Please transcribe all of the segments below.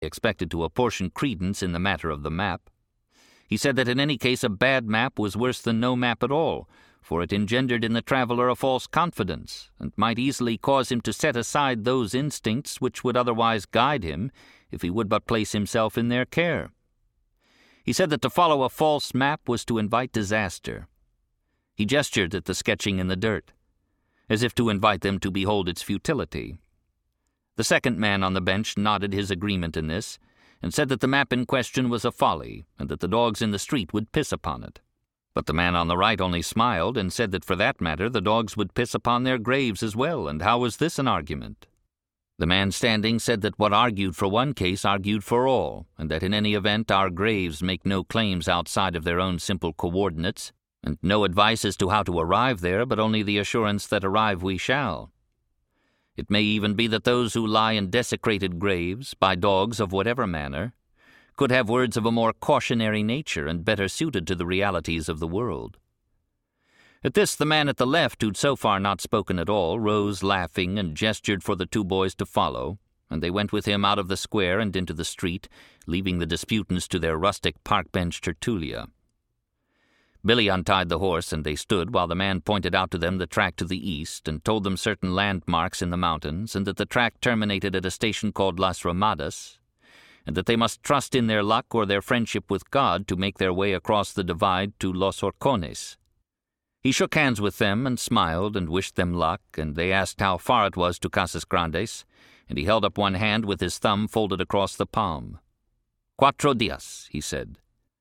expected to apportion credence in the matter of the map. He said that in any case a bad map was worse than no map at all, for it engendered in the traveler a false confidence, and might easily cause him to set aside those instincts which would otherwise guide him if he would but place himself in their care. He said that to follow a false map was to invite disaster. He gestured at the sketching in the dirt, as if to invite them to behold its futility. The second man on the bench nodded his agreement in this, and said that the map in question was a folly, and that the dogs in the street would piss upon it. But the man on the right only smiled, and said that for that matter the dogs would piss upon their graves as well, and how was this an argument? The man standing said that what argued for one case argued for all, and that in any event our graves make no claims outside of their own simple coordinates, and no advice as to how to arrive there, but only the assurance that arrive we shall. It may even be that those who lie in desecrated graves, by dogs of whatever manner, could have words of a more cautionary nature and better suited to the realities of the world. At this the man at the left, who'd so far not spoken at all, rose laughing and gestured for the two boys to follow, and they went with him out of the square and into the street, leaving the disputants to their rustic park-bench tertulia. Billy untied the horse, and they stood while the man pointed out to them the track to the east and told them certain landmarks in the mountains, and that the track terminated at a station called Las Ramadas, and that they must trust in their luck or their friendship with God to make their way across the divide to Los Horcones. He shook hands with them and smiled and wished them luck, and they asked how far it was to Casas Grandes, and he held up one hand with his thumb folded across the palm. 4 días, he said.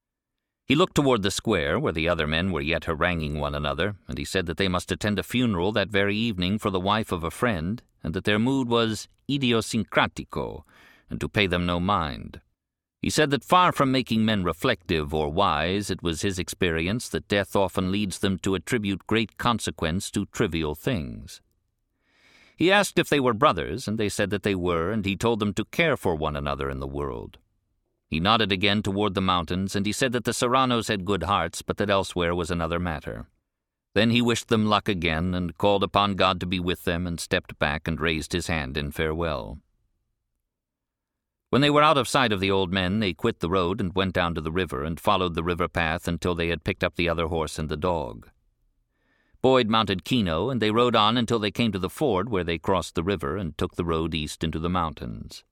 He looked toward the square, where the other men were yet haranguing one another, and he said that they must attend a funeral that very evening for the wife of a friend, and that their mood was idiosyncratico, and to pay them no mind. He said that far from making men reflective or wise, it was his experience that death often leads them to attribute great consequence to trivial things. He asked if they were brothers, and they said that they were, and he told them to care for one another in the world. He nodded again toward the mountains, and he said that the Serranos had good hearts, but that elsewhere was another matter. Then he wished them luck again, and called upon God to be with them, and stepped back and raised his hand in farewell. When they were out of sight of the old men, they quit the road and went down to the river, and followed the river path until they had picked up the other horse and the dog. Boyd mounted Kino, and they rode on until they came to the ford, where they crossed the river and took the road east into the mountains.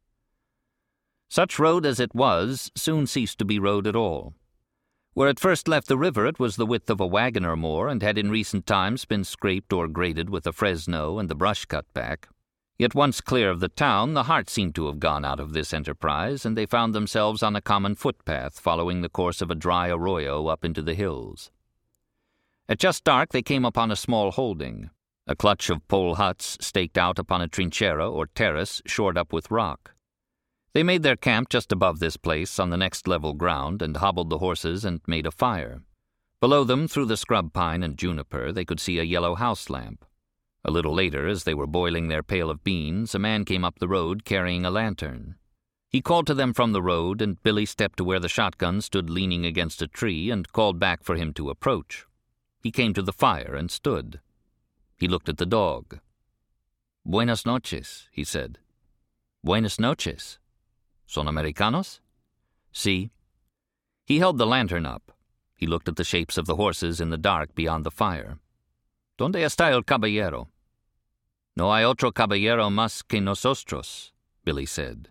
Such road as it was soon ceased to be road at all. Where it first left the river it was the width of a wagon or more, and had in recent times been scraped or graded with a fresno and the brush cut back. Yet once clear of the town, the heart seemed to have gone out of this enterprise, and they found themselves on a common footpath following the course of a dry arroyo up into the hills. At just dark they came upon a small holding, a clutch of pole huts staked out upon a trinchera or terrace shored up with rock. They made their camp just above this place on the next level ground, and hobbled the horses and made a fire. Below them, through the scrub pine and juniper, they could see a yellow house lamp. A little later, as they were boiling their pail of beans, a man came up the road carrying a lantern. He called to them from the road, and Billy stepped to where the shotgun stood leaning against a tree and called back for him to approach. He came to the fire and stood. He looked at the dog. "Buenas noches," he said. "Buenas noches. Son Americanos?" "Sí." He held the lantern up. He looked at the shapes of the horses in the dark beyond the fire. "¿Dónde está el caballero?" "No hay otro caballero más que nosotros," Billy said.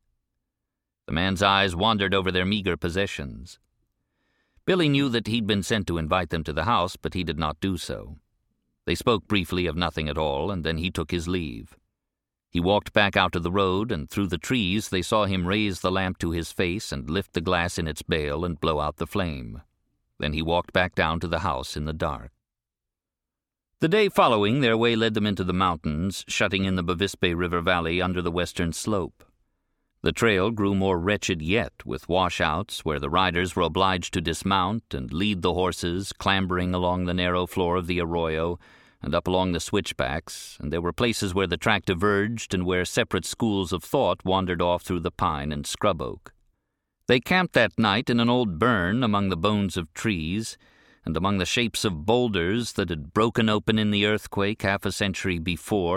The man's eyes wandered over their meager possessions. Billy knew that he'd been sent to invite them to the house, but he did not do so. They spoke briefly of nothing at all, and then he took his leave. He walked back out to the road, and through the trees they saw him raise the lamp to his face and lift the glass in its bale and blow out the flame. Then he walked back down to the house in the dark. The day following, their way led them into the mountains, shutting in the Bavispe River Valley under the western slope. The trail grew more wretched yet, with washouts where the riders were obliged to dismount and lead the horses, clambering along the narrow floor of the arroyo and up along the switchbacks, and there were places where the track diverged and where separate schools of thought wandered off through the pine and scrub oak. They camped that night in an old burn among the bones of trees and among the shapes of boulders that had broken open in the earthquake half a century before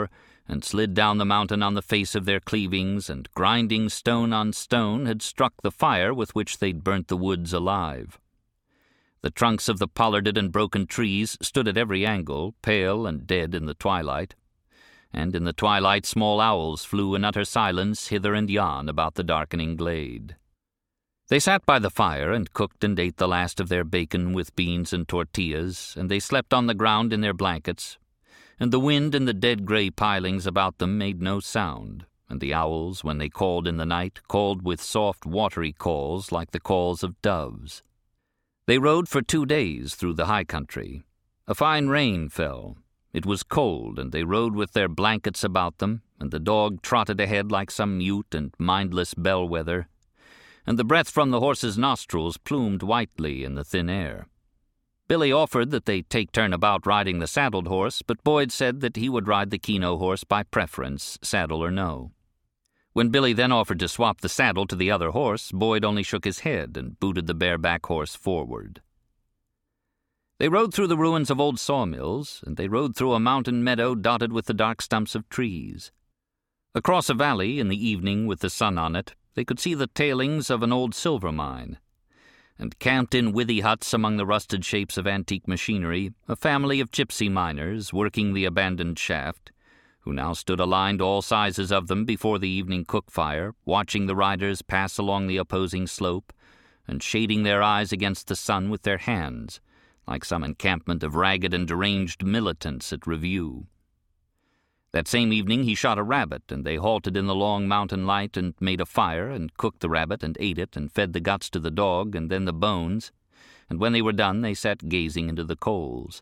and slid down the mountain on the face of their cleavings, and grinding stone on stone had struck the fire with which they'd burnt the woods alive. The trunks of the pollarded and broken trees stood at every angle, pale and dead in the twilight, and in the twilight small owls flew in utter silence hither and yon about the darkening glade. They sat by the fire and cooked and ate the last of their bacon with beans and tortillas, and they slept on the ground in their blankets, and the wind and the dead gray pilings about them made no sound, and the owls, when they called in the night, called with soft watery calls like the calls of doves. They rode for 2 days through the high country. A fine rain fell. It was cold, and they rode with their blankets about them, and the dog trotted ahead like some mute and mindless bellwether, and the breath from the horses' nostrils plumed whitely in the thin air. Billy offered that they take turn about riding the saddled horse, but Boyd said that he would ride the Kino horse by preference, saddle or no. When Billy then offered to swap the saddle to the other horse, Boyd only shook his head and booted the bareback horse forward. They rode through the ruins of old sawmills, and they rode through a mountain meadow dotted with the dark stumps of trees. Across a valley, in the evening with the sun on it, they could see the tailings of an old silver mine, and camped in withy huts among the rusted shapes of antique machinery, a family of gypsy miners working the abandoned shaft, who now stood aligned all sizes of them before the evening cook fire, watching the riders pass along the opposing slope, and shading their eyes against the sun with their hands, like some encampment of ragged and deranged militants at review. That same evening he shot a rabbit, and they halted in the long mountain light and made a fire, and cooked the rabbit and ate it, and fed the guts to the dog, and then the bones, and when they were done they sat gazing into the coals.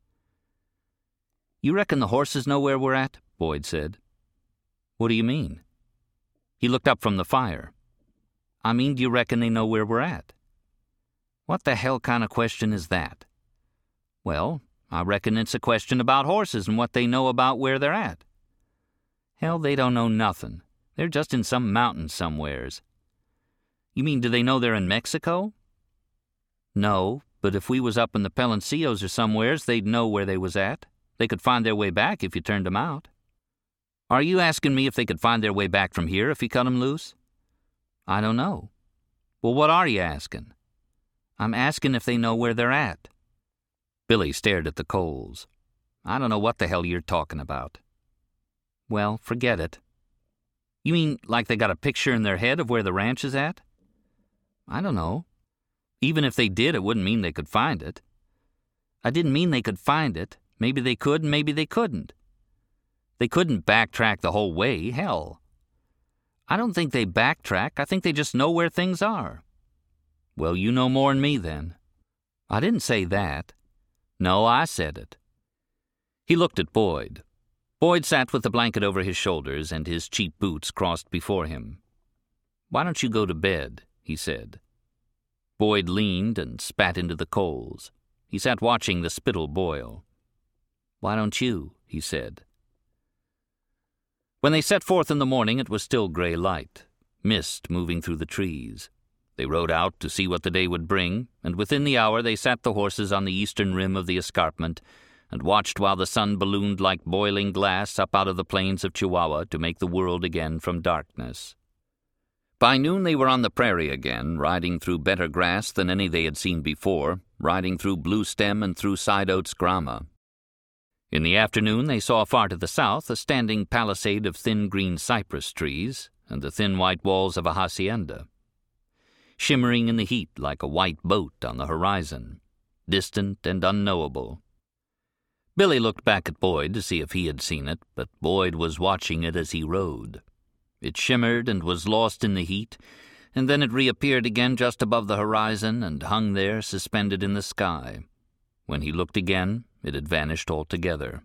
"You reckon the horses know where we're at?" Boyd said. "What do you mean?" He looked up from the fire. "I mean, do you reckon they know where we're at?" "What the hell kind of question is that?" "Well, I reckon it's a question about horses and what they know about where they're at." "Hell, they don't know nothing. They're just in some mountain somewheres." "You mean, do they know they're in Mexico?" "No, but if we was up in the Palancios or somewheres, they'd know where they was at. They could find their way back if you turned 'em out." "Are you asking me if they could find their way back from here if you cut 'em loose?" "I don't know." "Well, what are you asking?" "I'm asking if they know where they're at." Billy stared at the coals. "I don't know what the hell you're talking about." "Well, forget it." "You mean like they got a picture in their head of where the ranch is at?" "I don't know. Even if they did, it wouldn't mean they could find it." "I didn't mean they could find it. Maybe they could and maybe they couldn't." "They couldn't backtrack the whole way, hell." "I don't think they backtrack. I think they just know where things are." "Well, you know more'n me then." "I didn't say that." "No, I said it." He looked at Boyd. Boyd sat with the blanket over his shoulders and his cheap boots crossed before him. "Why don't you go to bed?" he said. Boyd leaned and spat into the coals. He sat watching the spittle boil. "Why don't you?" he said. When they set forth in the morning, it was still gray light, mist moving through the trees. They rode out to see what the day would bring, and within the hour they sat the horses on the eastern rim of the escarpment and watched while the sun ballooned like boiling glass up out of the plains of Chihuahua to make the world again from darkness. By noon they were on the prairie again, riding through better grass than any they had seen before, riding through Bluestem and through Side Oats Grama. In the afternoon they saw far to the south a standing palisade of thin green cypress trees and the thin white walls of a hacienda, shimmering in the heat like a white boat on the horizon, distant and unknowable. Billy looked back at Boyd to see if he had seen it, but Boyd was watching it as he rode. It shimmered and was lost in the heat, and then it reappeared again just above the horizon and hung there suspended in the sky. When he looked again, it had vanished altogether.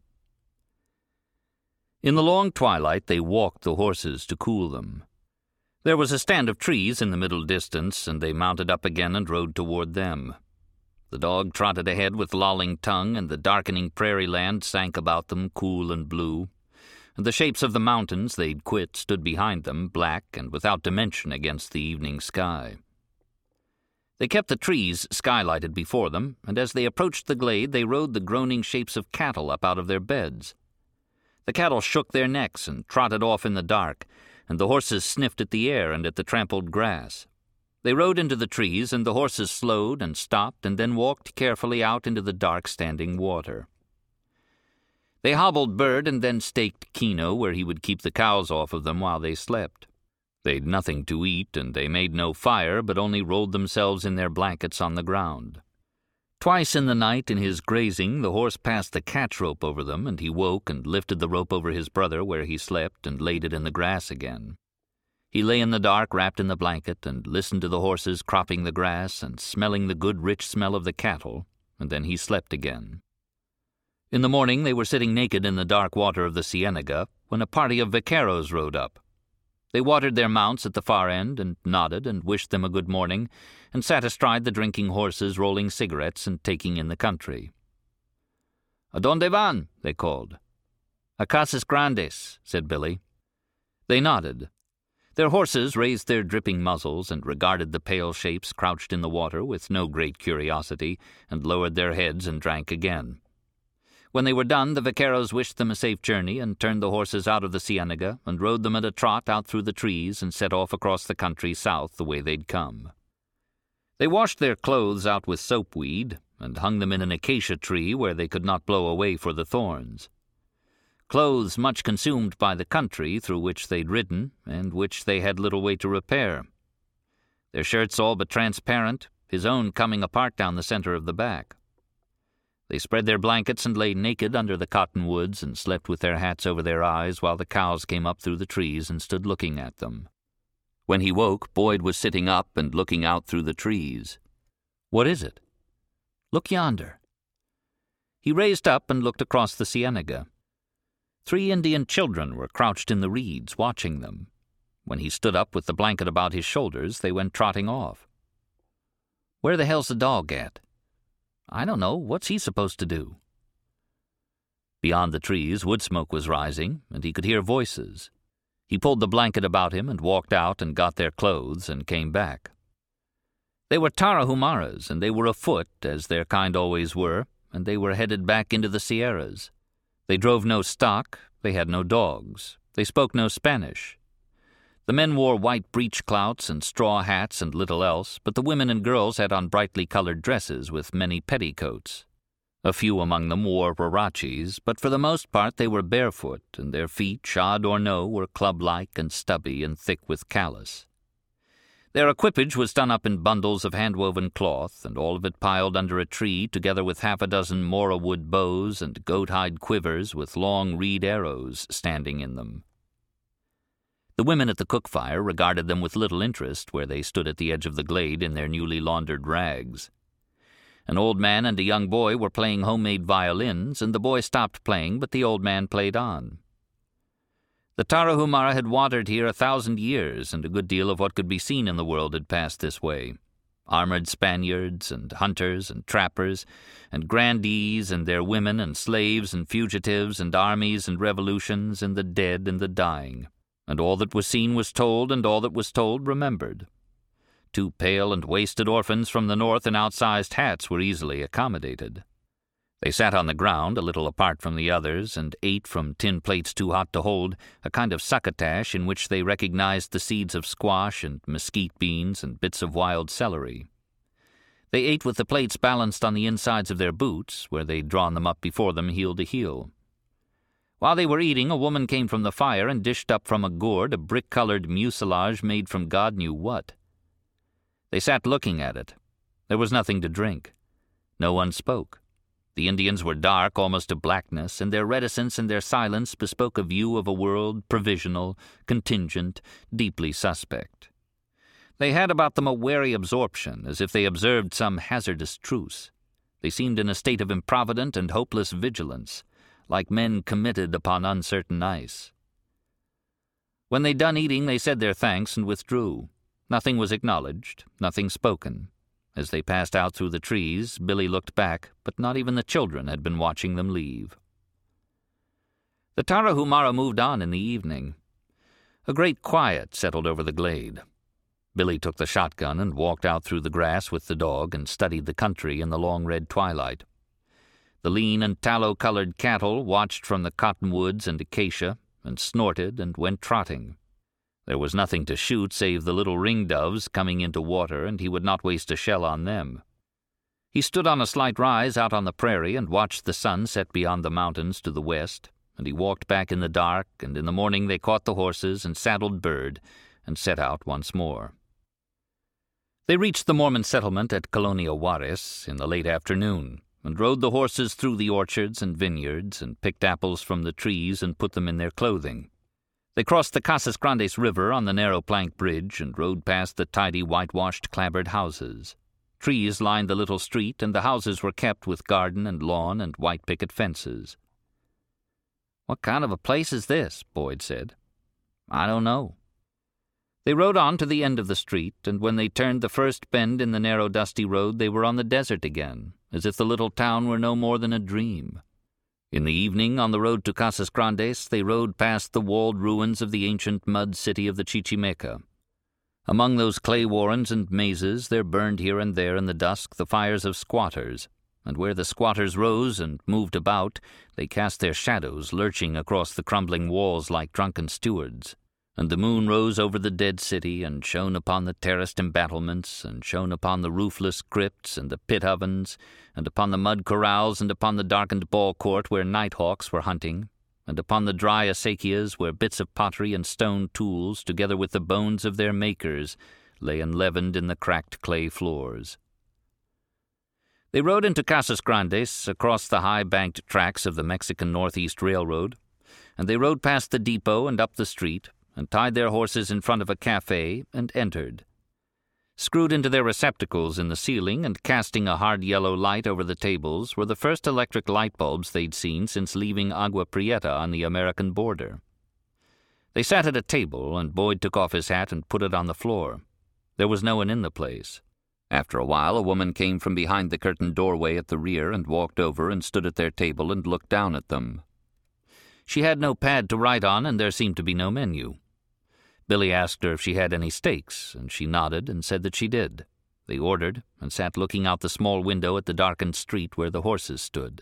In the long twilight they walked the horses to cool them. There was a stand of trees in the middle distance, and they mounted up again and rode toward them. The dog trotted ahead with lolling tongue, and the darkening prairie land sank about them, cool and blue, and the shapes of the mountains they'd quit stood behind them, black and without dimension against the evening sky. They kept the trees skylighted before them, and as they approached the glade they rode the groaning shapes of cattle up out of their beds. The cattle shook their necks and trotted off in the dark, and the horses sniffed at the air and at the trampled grass. They rode into the trees, and the horses slowed and stopped and then walked carefully out into the dark standing water. They hobbled Bird and then staked Kino where he would keep the cows off of them while they slept. They'd nothing to eat, and they made no fire, but only rolled themselves in their blankets on the ground. Twice in the night in his grazing the horse passed the catch rope over them, and he woke and lifted the rope over his brother where he slept and laid it in the grass again. He lay in the dark wrapped in the blanket and listened to the horses cropping the grass and smelling the good rich smell of the cattle, and then he slept again. In the morning they were sitting naked in the dark water of the Cienega when a party of vaqueros rode up. They watered their mounts at the far end and nodded and wished them a good morning, and sat astride the drinking horses, rolling cigarettes and taking in the country. "A donde van?" they called. "A Casas Grandes," said Billy. They nodded. Their horses raised their dripping muzzles and regarded the pale shapes crouched in the water with no great curiosity, and lowered their heads and drank again. When they were done, the vaqueros wished them a safe journey and turned the horses out of the Cienega and rode them at a trot out through the trees and set off across the country south the way they'd come. They washed their clothes out with soapweed and hung them in an acacia tree where they could not blow away for the thorns. Clothes much consumed by the country through which they'd ridden and which they had little way to repair. Their shirts all but transparent, his own coming apart down the center of the back. They spread their blankets and lay naked under the cottonwoods and slept with their hats over their eyes while the cows came up through the trees and stood looking at them. When he woke, Boyd was sitting up and looking out through the trees. "What is it?" "Look yonder." He raised up and looked across the Cienega. 3 Indian children were crouched in the reeds, watching them. When he stood up with the blanket about his shoulders, they went trotting off. "Where the hell's the dog at?" "I don't know. What's he supposed to do?" Beyond the trees, wood smoke was rising, and he could hear voices. He pulled the blanket about him and walked out and got their clothes and came back. They were Tarahumaras, and they were afoot, as their kind always were, and they were headed back into the Sierras. They drove no stock, they had no dogs, they spoke no Spanish. The men wore white breech-clouts and straw hats and little else, but the women and girls had on brightly colored dresses with many petticoats. A few among them wore huaraches, but for the most part they were barefoot, and their feet, shod or no, were club-like and stubby and thick with callus. Their equipage was done up in bundles of hand-woven cloth, and all of it piled under a tree, together with 6 mora-wood bows and goat-hide quivers with long reed arrows standing in them. The women at the cook fire regarded them with little interest where they stood at the edge of the glade in their newly laundered rags. An old man and a young boy were playing homemade violins, and the boy stopped playing, but the old man played on. The Tarahumara had wandered here 1,000 years, and a good deal of what could be seen in the world had passed this way. Armored Spaniards and hunters and trappers and grandees and their women and slaves and fugitives and armies and revolutions and the dead and the dying. And all that was seen was told, and all that was told remembered. 2 pale and wasted orphans from the north in outsized hats were easily accommodated. They sat on the ground, a little apart from the others, and ate from tin plates too hot to hold, a kind of succotash in which they recognized the seeds of squash and mesquite beans and bits of wild celery. They ate with the plates balanced on the insides of their boots, where they'd drawn them up before them heel to heel. While they were eating, a woman came from the fire and dished up from a gourd a brick-colored mucilage made from God knew what. They sat looking at it. There was nothing to drink. No one spoke. The Indians were dark almost to blackness, and their reticence and their silence bespoke a view of a world provisional, contingent, deeply suspect. They had about them a wary absorption, as if they observed some hazardous truce. They seemed in a state of improvident and hopeless vigilance, like men committed upon uncertain ice. When they'd done eating, they said their thanks and withdrew. Nothing was acknowledged, nothing spoken. As they passed out through the trees, Billy looked back, but not even the children had been watching them leave. The Tarahumara moved on in the evening. A great quiet settled over the glade. Billy took the shotgun and walked out through the grass with the dog and studied the country in the long red twilight. The lean and tallow-colored cattle watched from the cottonwoods and acacia, and snorted and went trotting. There was nothing to shoot save the little ring-doves coming into water, and he would not waste a shell on them. He stood on a slight rise out on the prairie and watched the sun set beyond the mountains to the west, and he walked back in the dark, and in the morning they caught the horses and saddled Bird and set out once more. They reached the Mormon settlement at Colonia Juarez in the late afternoon, and rode the horses through the orchards and vineyards, and picked apples from the trees and put them in their clothing. They crossed the Casas Grandes River on the narrow plank bridge and rode past the tidy whitewashed clapboard houses. Trees lined the little street, and the houses were kept with garden and lawn and white picket fences. "What kind of a place is this?" Boyd said. "I don't know." They rode on to the end of the street, and when they turned the first bend in the narrow dusty road they were on the desert again, as if the little town were no more than a dream. In the evening, on the road to Casas Grandes, they rode past the walled ruins of the ancient mud city of the Chichimeca. Among those clay warrens and mazes there burned here and there in the dusk the fires of squatters, and where the squatters rose and moved about, they cast their shadows lurching across the crumbling walls like drunken stewards. And the moon rose over the dead city, and shone upon the terraced embattlements, and shone upon the roofless crypts and the pit ovens, and upon the mud corrals, and upon the darkened ball court where nighthawks were hunting, and upon the dry acequias where bits of pottery and stone tools, together with the bones of their makers, lay enleavened in the cracked clay floors. They rode into Casas Grandes across the high-banked tracks of the Mexican Northeast Railroad, and they rode past the depot and up the street, and tied their horses in front of a cafe, and entered. Screwed into their receptacles in the ceiling and casting a hard yellow light over the tables were the first electric light bulbs they'd seen since leaving Agua Prieta on the American border. They sat at a table, and Boyd took off his hat and put it on the floor. There was no one in the place. After a while, a woman came from behind the curtained doorway at the rear and walked over and stood at their table and looked down at them. She had no pad to write on, and there seemed to be no menu. Billy asked her if she had any steaks, and she nodded and said that she did. They ordered, and sat looking out the small window at the darkened street where the horses stood.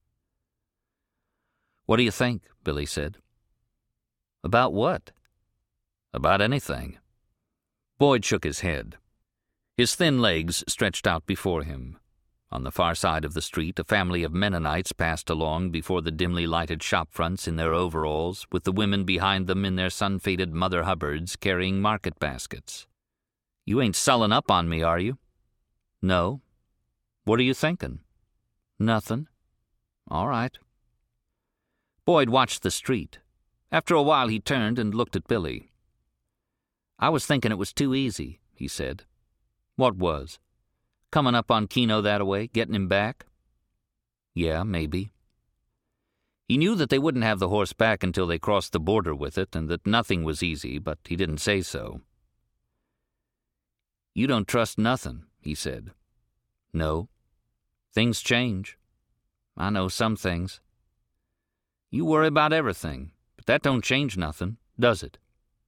"What do you think?" Billy said. "About what?" "About anything." Boyd shook his head. His thin legs stretched out before him. On the far side of the street, a family of Mennonites passed along before the dimly lighted shop fronts in their overalls, with the women behind them in their sun-faded Mother Hubbards carrying market baskets. "You ain't sulling up on me, are you?" "No." "What are you thinking?" "Nothing." "All right." Boyd watched the street. After a while he turned and looked at Billy. "I was thinking it was too easy," he said. "What was?" "Coming up on Keno that-a-way, getting him back?" "Yeah, maybe." He knew that they wouldn't have the horse back until they crossed the border with it, and that nothing was easy, but he didn't say so. "You don't trust nothing," he said. "No. Things change. I know some things. You worry about everything, but that don't change nothing, does it?"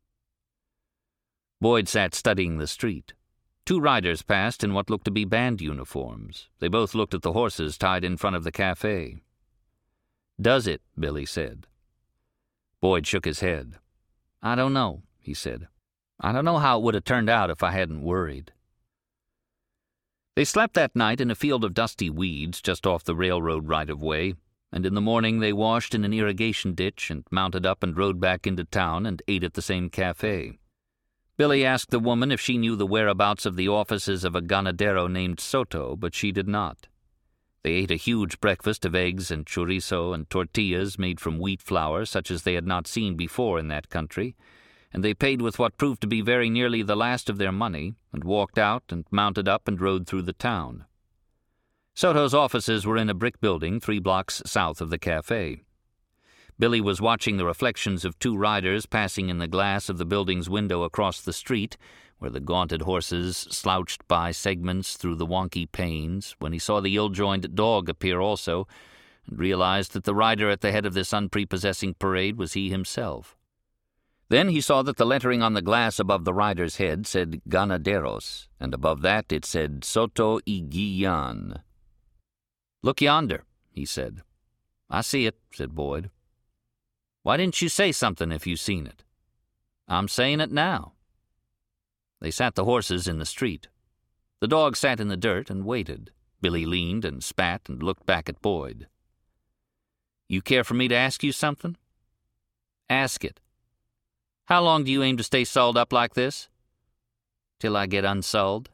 Boyd sat studying the street. 2 riders passed in what looked to be band uniforms. They both looked at the horses tied in front of the cafe. "Does it?" Billy said. Boyd shook his head. "I don't know," he said. "I don't know how it would have turned out if I hadn't worried." They slept that night in a field of dusty weeds just off the railroad right-of-way, and in the morning they washed in an irrigation ditch and mounted up and rode back into town and ate at the same cafe. Billy asked the woman if she knew the whereabouts of the offices of a ganadero named Soto, but she did not. They ate a huge breakfast of eggs and chorizo and tortillas made from wheat flour such as they had not seen before in that country, and they paid with what proved to be very nearly the last of their money, and walked out and mounted up and rode through the town. Soto's offices were in a brick building 3 blocks south of the cafe. Billy was watching the reflections of 2 riders passing in the glass of the building's window across the street, where the gaunted horses slouched by segments through the wonky panes, when he saw the ill-joined dog appear also, and realized that the rider at the head of this unprepossessing parade was he himself. Then he saw that the lettering on the glass above the rider's head said Ganaderos, and above that it said Soto y Guillan. "Look yonder," he said. "I see it," said Boyd. "Why didn't you say something if you seen it?" "I'm saying it now." They sat the horses in the street. The dog sat in the dirt and waited. Billy leaned and spat and looked back at Boyd. "You care for me to ask you something?" "Ask it." "How long do you aim to stay sawed up like this?" "Till I get unsawed."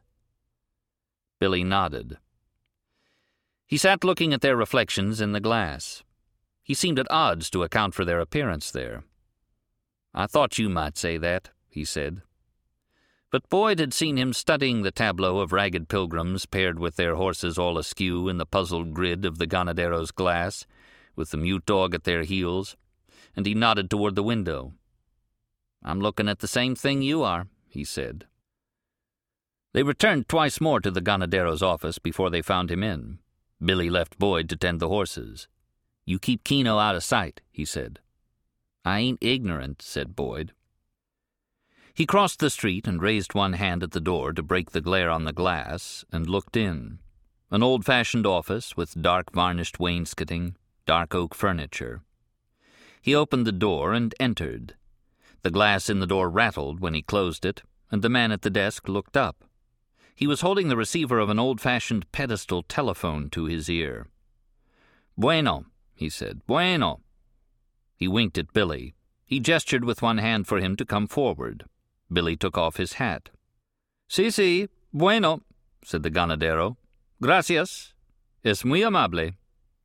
Billy nodded. He sat looking at their reflections in the glass. He seemed at odds to account for their appearance there. "I thought you might say that," he said. But Boyd had seen him studying the tableau of ragged pilgrims paired with their horses all askew in the puzzled grid of the Ganadero's glass, with the mute dog at their heels, and he nodded toward the window. "I'm looking at the same thing you are," he said. They returned twice more to the Ganadero's office before they found him in. Billy left Boyd to tend the horses. "You keep Kino out of sight," he said. "I ain't ignorant," said Boyd. He crossed the street and raised one hand at the door to break the glare on the glass and looked in. An old-fashioned office with dark varnished wainscoting, dark oak furniture. He opened the door and entered. The glass in the door rattled when he closed it, and the man at the desk looked up. He was holding the receiver of an old-fashioned pedestal telephone to his ear. "Bueno," he said, "bueno." He winked at Billy. He gestured with one hand for him to come forward. Billy took off his hat. "Sí, bueno," said the ganadero. "Gracias. Es muy amable."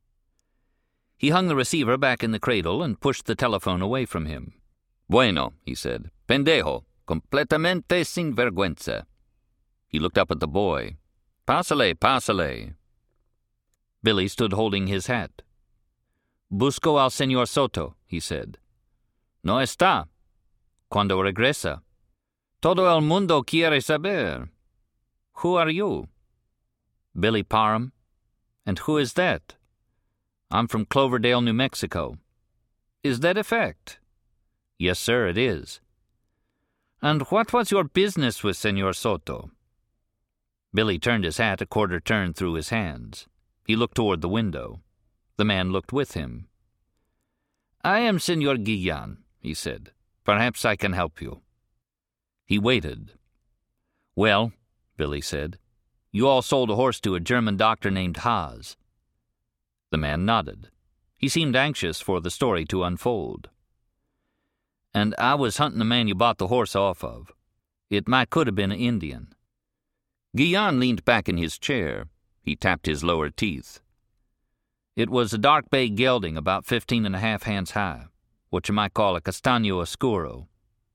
He hung the receiver back in the cradle and pushed the telephone away from him. "Bueno," he said. "Pendejo. Completamente sin vergüenza." He looked up at the boy. "Pásale, pásale." Billy stood holding his hat. "Busco al señor Soto," he said. "No está. Cuando regresa?" "Todo el mundo quiere saber." "Who are you?" "Billy Parham." "And who is that?" "I'm from Cloverdale, New Mexico." "Is that a fact?" "Yes, sir, it is." "And what was your business with Señor Soto?" Billy turned his hat a quarter turn through his hands. He looked toward the window. The man looked with him. "I am Señor Guillan," he said. "Perhaps I can help you." He waited. "Well," Billy said, "you all sold a horse to a German doctor named Haas." The man nodded. He seemed anxious for the story to unfold. "And I was hunting the man you bought the horse off of. It could have been an Indian." Guillan leaned back in his chair. He tapped his lower teeth. "It was a dark bay gelding about 15.5 hands high, what you might call a castaño oscuro."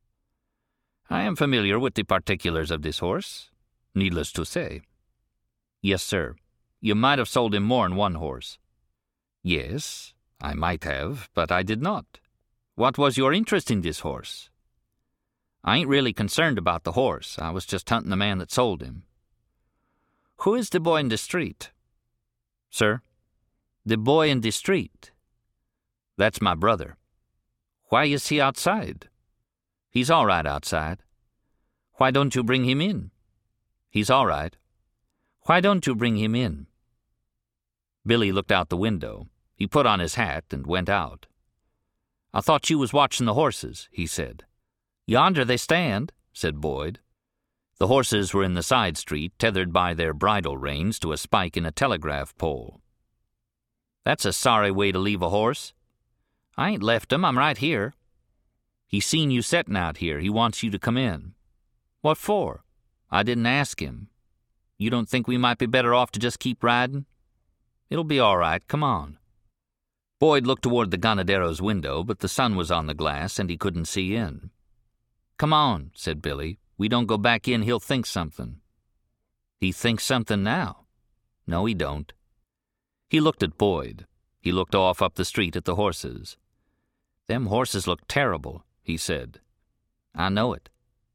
"I am familiar with the particulars of this horse, needless to say." "Yes, sir. You might have sold him more than one horse." "Yes, I might have, but I did not. What was your interest in this horse?" "I ain't really concerned about the horse. I was just hunting the man that sold him." "Who is the boy in the street?" "Sir?" "The boy in the street." "That's my brother." "Why is he outside?" "He's all right outside." "Why don't you bring him in?" "He's all right." "Why don't you bring him in?" Billy looked out the window. He put on his hat and went out. "I thought you was watching the horses," he said. "Yonder they stand," said Boyd. The horses were in the side street, tethered by their bridle reins to a spike in a telegraph pole. "That's a sorry way to leave a horse." "I ain't left him. I'm right here." "He's seen you setting out here. He wants you to come in." "What for?" "I didn't ask him." "You don't think we might be better off to just keep riding?" "It'll be all right. Come on." Boyd looked toward the ganadero's window, but the sun was on the glass and he couldn't see in. "Come on," said Billy. "We don't go back in, he'll think something." "He thinks something now." "No, he don't." He looked at Boyd. He looked off up the street at the horses. "Them horses look terrible," he said. "I know it."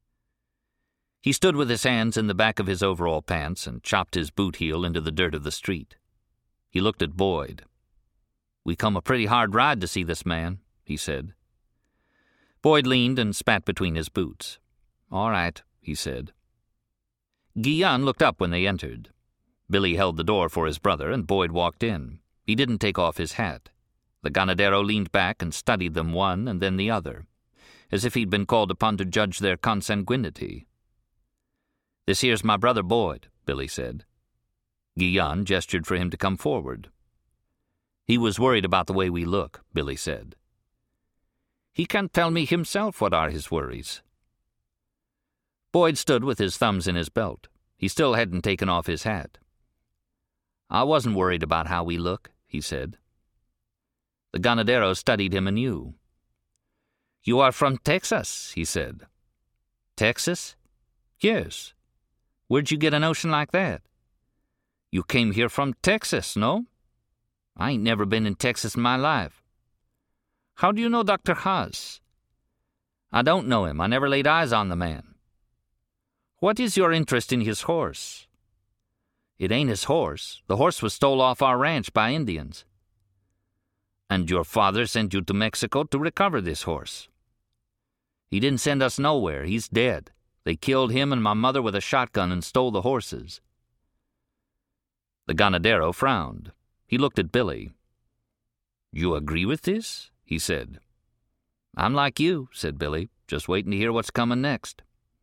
He stood with his hands in the back of his overall pants and chopped his boot heel into the dirt of the street. He looked at Boyd. "We come a pretty hard ride to see this man," he said. Boyd leaned and spat between his boots. "All right," he said. Guillan looked up when they entered. Billy held the door for his brother, and Boyd walked in. He didn't take off his hat. The ganadero leaned back and studied them one and then the other, as if he'd been called upon to judge their consanguinity. "This here's my brother Boyd," Billy said. Guillain gestured for him to come forward. "He was worried about the way we look," Billy said. "He can't tell me himself what are his worries." Boyd stood with his thumbs in his belt. He still hadn't taken off his hat. "I wasn't worried about how we look," he said. The ganadero studied him anew. "You are from Texas," he said. "Texas?" "Yes. Where'd you get a notion like that?" "You came here from Texas, no?" "I ain't never been in Texas in my life." "How do you know Dr. Haas?" "I don't know him. I never laid eyes on the man." "What is your interest in his horse?" "It ain't his horse. The horse was stole off our ranch by Indians." "And your father sent you to Mexico to recover this horse?" "He didn't send us nowhere. He's dead. They killed him and my mother with a shotgun and stole the horses." The ganadero frowned. He looked at Billy. "You agree with this?" he said. "I'm like you," said Billy, "just waiting to hear what's coming next."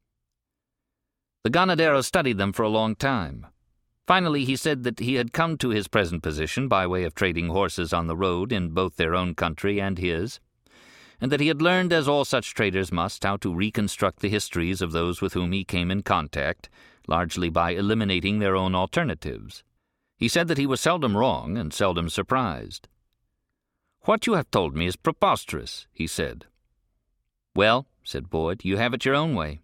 The ganadero studied them for a long time. Finally, he said that he had come to his present position by way of trading horses on the road in both their own country and his, and that he had learned, as all such traders must, how to reconstruct the histories of those with whom he came in contact, largely by eliminating their own alternatives. He said that he was seldom wrong and seldom surprised. "What you have told me is preposterous," he said. "Well," said Boyd, "you have it your own way."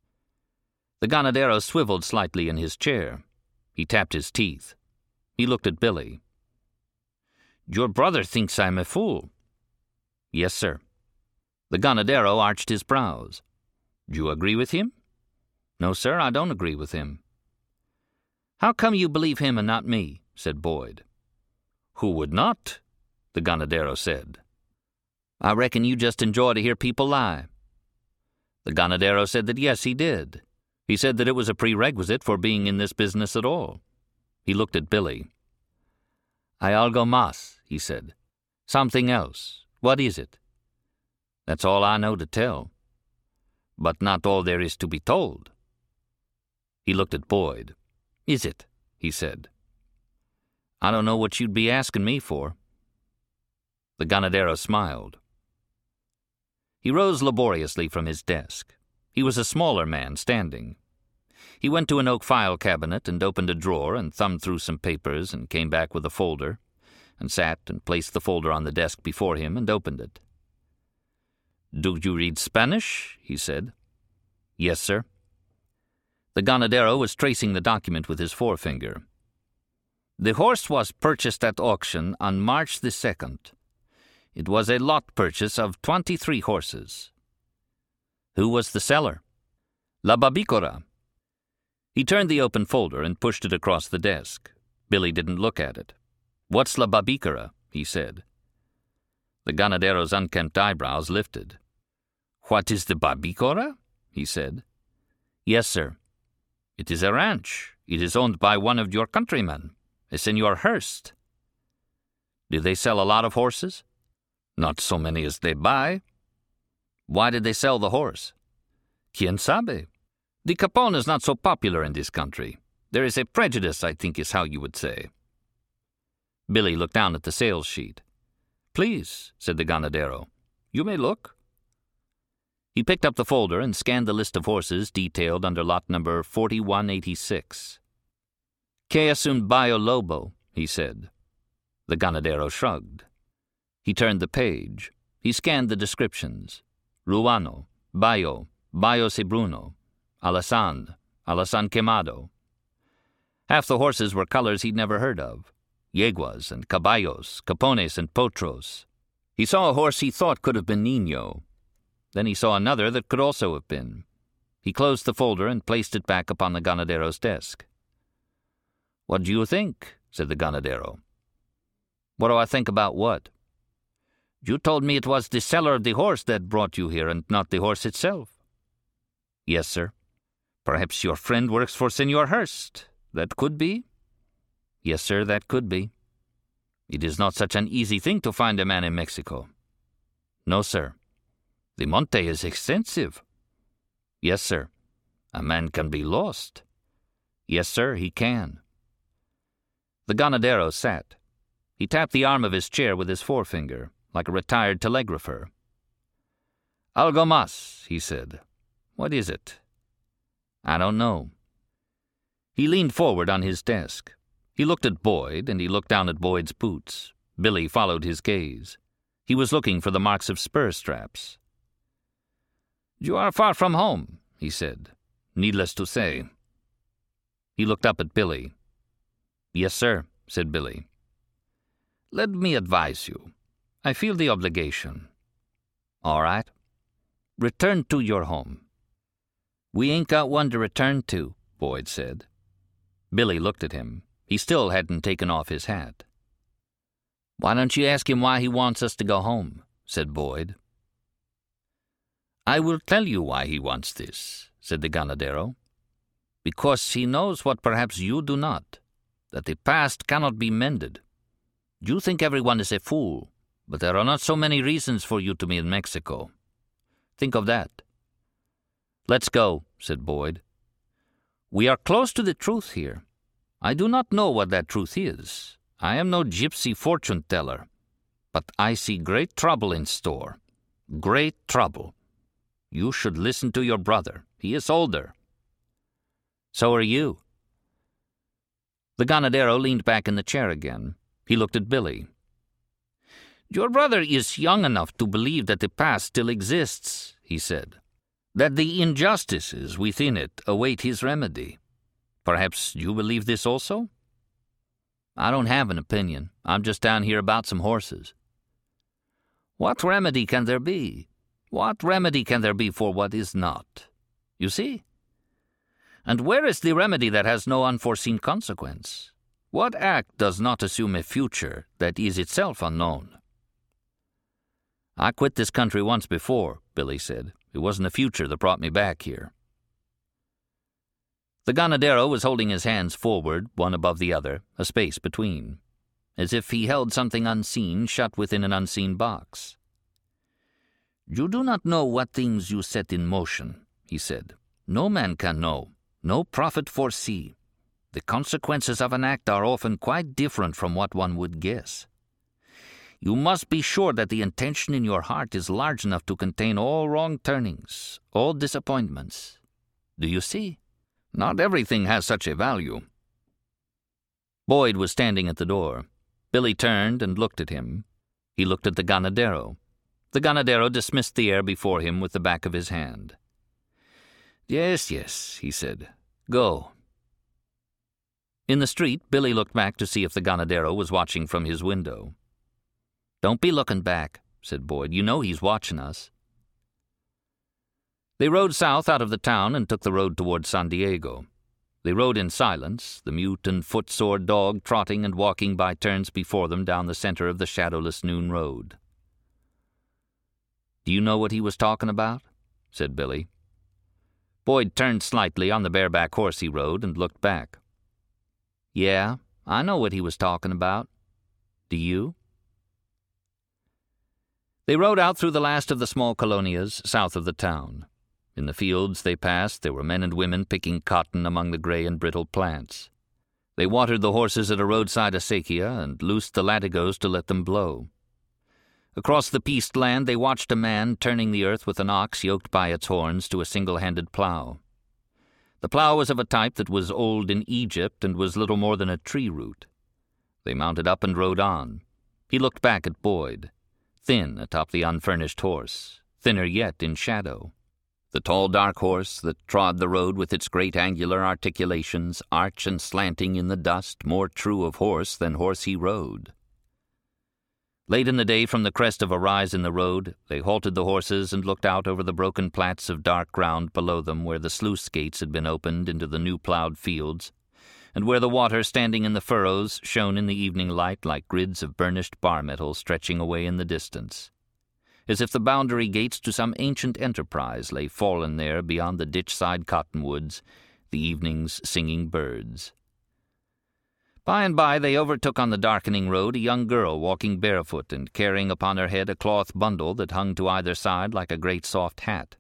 The ganadero swiveled slightly in his chair. He tapped his teeth. He looked at Billy. "Your brother thinks I'm a fool." "Yes, sir." The ganadero arched his brows. "Do you agree with him?" "No, sir, I don't agree with him." "How come you believe him and not me?" said Boyd. "Who would not?" the ganadero said. "I reckon you just enjoy to hear people lie." The ganadero said that yes, he did. He said that it was a prerequisite for being in this business at all. He looked at Billy. "Hay algo más," he said. "Something else. What is it?" "That's all I know to tell." "But not all there is to be told." He looked at Boyd. "Is it?" he said. "I don't know what you'd be asking me for." The ganadero smiled. He rose laboriously from his desk. He was a smaller man standing. He went to an oak file cabinet and opened a drawer and thumbed through some papers and came back with a folder and sat and placed the folder on the desk before him and opened it. "Do you read Spanish?" he said. "Yes, sir." The ganadero was tracing the document with his forefinger. "The horse was purchased at auction on March the 2nd. It was a lot purchase of 23 horses. Who was the seller?" "La Babícora." He turned the open folder and pushed it across the desk. Billy didn't look at it. "What's La Babícora?" he said. The ganadero's unkempt eyebrows lifted. "What is the Babícora?" he said. "Yes, sir." "It is a ranch. It is owned by one of your countrymen, a Señor Hurst." "Did they sell a lot of horses?" "Not so many as they buy." "Why did they sell the horse?" "Quién sabe? The capón is not so popular in this country. There is a prejudice, I think is how you would say." Billy looked down at the sales sheet. "Please," said the ganadero. "You may look." He picked up the folder and scanned the list of horses detailed under lot number 4186. "¿Qué es un Bayo Lobo?" he said. The ganadero shrugged. He turned the page. He scanned the descriptions. Ruano, Bayo, Bayo Cebruno, Alazán, Alazán Quemado. Half the horses were colors he'd never heard of. Yeguas and caballos, capones and potros. He saw a horse he thought could have been Niño. Then he saw another that could also have been. He closed the folder and placed it back upon the ganadero's desk. "What do you think?" said the ganadero. "What do I think about what?" "You told me it was the seller of the horse that brought you here and not the horse itself." "Yes, sir." "Perhaps your friend works for Señor Hurst. That could be?" "Yes, sir, that could be." It is not such an easy thing to find a man in Mexico. No, sir. The monte is extensive. Yes, sir. A man can be lost. Yes, sir, he can. The ganadero sat. He tapped the arm of his chair with his forefinger, like a retired telegrapher. Algo más, he said. What is it? I don't know. He leaned forward on his desk. He looked at Boyd, and he looked down at Boyd's boots. Billy followed his gaze. He was looking for the marks of spur straps. You are far from home, he said, needless to say. He looked up at Billy. Yes, sir, said Billy. Let me advise you. I feel the obligation. All right. Return to your home. We ain't got one to return to, Boyd said. Billy looked at him. He still hadn't taken off his hat. Why don't you ask him why he wants us to go home, said Boyd. I will tell you why he wants this, said the ganadero. Because he knows what perhaps you do not, that the past cannot be mended. You think everyone is a fool, but there are not so many reasons for you to be in Mexico. Think of that. Let's go, said Boyd. We are close to the truth here. I do not know what that truth is. I am no gypsy fortune-teller. But I see great trouble in store. Great trouble. You should listen to your brother. He is older. So are you. The ganadero leaned back in the chair again. He looked at Billy. Your brother is young enough to believe that the past still exists, he said. That the injustices within it await his remedy. Perhaps you believe this also? I don't have an opinion. I'm just down here about some horses. What remedy can there be? What remedy can there be for what is not? You see? And where is the remedy that has no unforeseen consequence? What act does not assume a future that is itself unknown? I quit this country once before, Billy said. It wasn't the future that brought me back here. The ganadero was holding his hands forward, one above the other, a space between, as if he held something unseen shut within an unseen box. You do not know what things you set in motion, he said. No man can know, no prophet foresee. The consequences of an act are often quite different from what one would guess. You must be sure that the intention in your heart is large enough to contain all wrong turnings, all disappointments. Do you see? Not everything has such a value. Boyd was standing at the door. Billy turned and looked at him. He looked at the ganadero. The ganadero dismissed the air before him with the back of his hand. Yes, yes, he said. Go. In the street, Billy looked back to see if the ganadero was watching from his window. Don't be looking back, said Boyd. You know he's watching us. They rode south out of the town and took the road toward San Diego. They rode in silence, the mute and footsore dog trotting and walking by turns before them down the center of the shadowless noon road. Do you know what he was talking about? Said Billy. Boyd turned slightly on the bareback horse he rode and looked back. Yeah, I know what he was talking about. Do you? They rode out through the last of the small colonias south of the town. In the fields they passed, there were men and women picking cotton among the gray and brittle plants. They watered the horses at a roadside acequia and loosed the latigos to let them blow. Across the pieced land they watched a man turning the earth with an ox yoked by its horns to a single-handed plow. The plow was of a type that was old in Egypt and was little more than a tree root. They mounted up and rode on. He looked back at Boyd, thin atop the unfurnished horse, thinner yet in shadow. The tall dark horse that trod the road with its great angular articulations, arch and slanting in the dust, more true of horse than horse he rode. Late in the day, from the crest of a rise in the road, they halted the horses and looked out over the broken plats of dark ground below them where the sluice gates had been opened into the new plowed fields, and where the water standing in the furrows shone in the evening light like grids of burnished bar metal stretching away in the distance, as if the boundary gates to some ancient enterprise lay fallen there beyond the ditch-side cottonwoods, the evening's singing birds. By and by they overtook on the darkening road a young girl walking barefoot and carrying upon her head a cloth bundle that hung to either side like a great soft hat.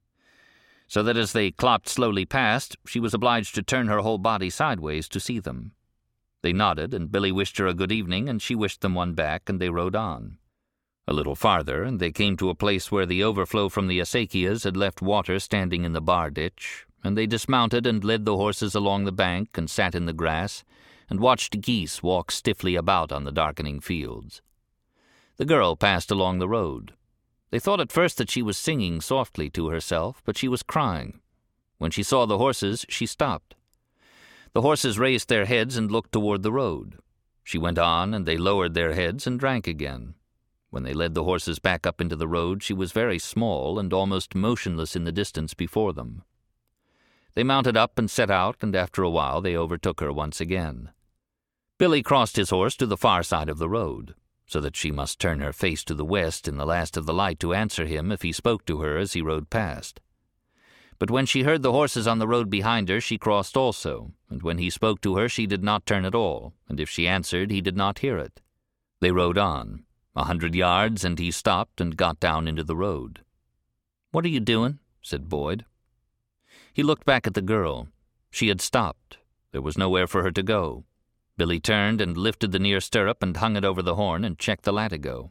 So that as they clopped slowly past, she was obliged to turn her whole body sideways to see them. They nodded, and Billy wished her a good evening, and she wished them one back, and they rode on. A little farther, and they came to a place where the overflow from the acequias had left water standing in the bar ditch, and they dismounted and led the horses along the bank and sat in the grass, and watched geese walk stiffly about on the darkening fields. The girl passed along the road. They thought at first that she was singing softly to herself, but she was crying. When she saw the horses, she stopped. The horses raised their heads and looked toward the road. She went on, and they lowered their heads and drank again. When they led the horses back up into the road, she was very small and almost motionless in the distance before them. They mounted up and set out, and after a while they overtook her once again. Billy crossed his horse to the far side of the road, so that she must turn her face to the west in the last of the light to answer him if he spoke to her as he rode past. But when she heard the horses on the road behind her, she crossed also, and when he spoke to her she did not turn at all, and if she answered he did not hear it. They rode on 100 yards, and he stopped and got down into the road. "What are you doing?" said Boyd. He looked back at the girl. She had stopped. There was nowhere for her to go. Billy turned and lifted the near stirrup and hung it over the horn and checked the latigo.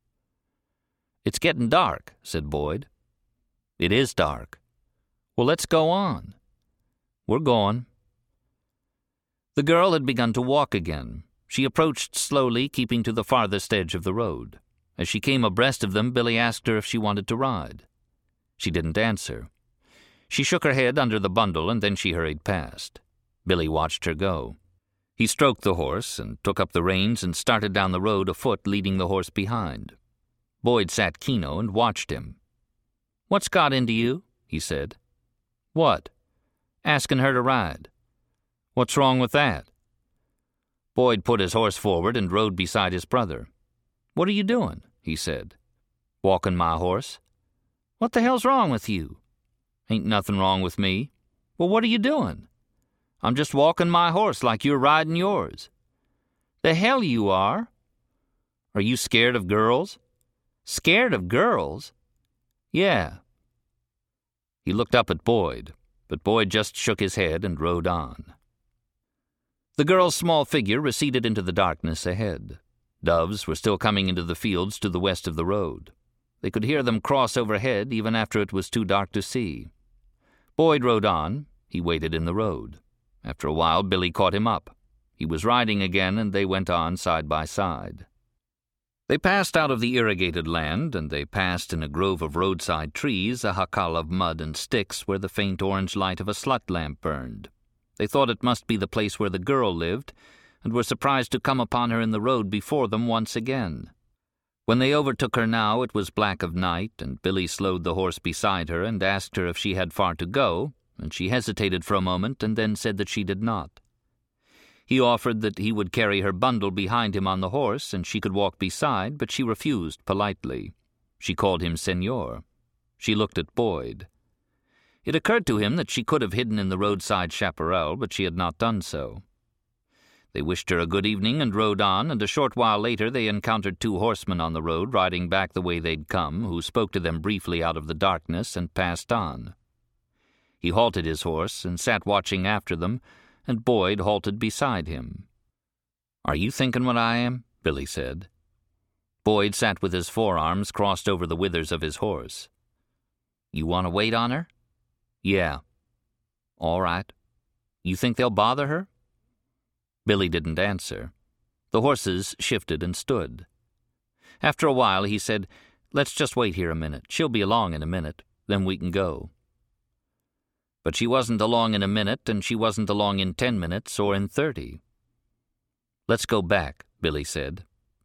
"It's getting dark," said Boyd. "It is dark." "Well, let's go on." "We're going." The girl had begun to walk again. She approached slowly, keeping to the farthest edge of the road. As she came abreast of them, Billy asked her if she wanted to ride. She didn't answer. She shook her head under the bundle, and then she hurried past. Billy watched her go. He stroked the horse and took up the reins and started down the road afoot, leading the horse behind. Boyd sat kino and watched him. "What's got into you?" he said. "What?" "Asking her to ride." "What's wrong with that?" Boyd put his horse forward and rode beside his brother. "What are you doing?" he said. "Walking my horse." "What the hell's wrong with you?" "Ain't nothing wrong with me." "Well, what are you doing?" "I'm just walking my horse like you're riding yours." "The hell you are." "Are you scared of girls?" "Scared of girls?" "Yeah." He looked up at Boyd, but Boyd just shook his head and rode on. The girl's small figure receded into the darkness ahead. Doves were still coming into the fields to the west of the road. They could hear them cross overhead even after it was too dark to see. Boyd rode on. He waited in the road. After a while, Billy caught him up. He was riding again, and they went on side by side. They passed out of the irrigated land, and they passed in a grove of roadside trees a jacal of mud and sticks where the faint orange light of a slut lamp burned. They thought it must be the place where the girl lived, and were surprised to come upon her in the road before them once again. When they overtook her now, it was black of night, and Billy slowed the horse beside her and asked her if she had far to go, and she hesitated for a moment and then said that she did not. He offered that he would carry her bundle behind him on the horse, and she could walk beside, but she refused politely. She called him Senor. She looked at Boyd. It occurred to him that she could have hidden in the roadside chaparral, but she had not done so. They wished her a good evening and rode on, and a short while later they encountered 2 horsemen on the road riding back the way they'd come, who spoke to them briefly out of the darkness and passed on. He halted his horse and sat watching after them, and Boyd halted beside him. "Are you thinking what I am?" Billy said. Boyd sat with his forearms crossed over the withers of his horse. "You want to wait on her?" "Yeah." "All right. You think they'll bother her?" Billy didn't answer. The horses shifted and stood. After a while he said, "Let's just wait here a minute. She'll be along in a minute. Then we can go." But she wasn't along in a minute, and she wasn't along in 10 minutes or in 30. "Let's go back," Billy said.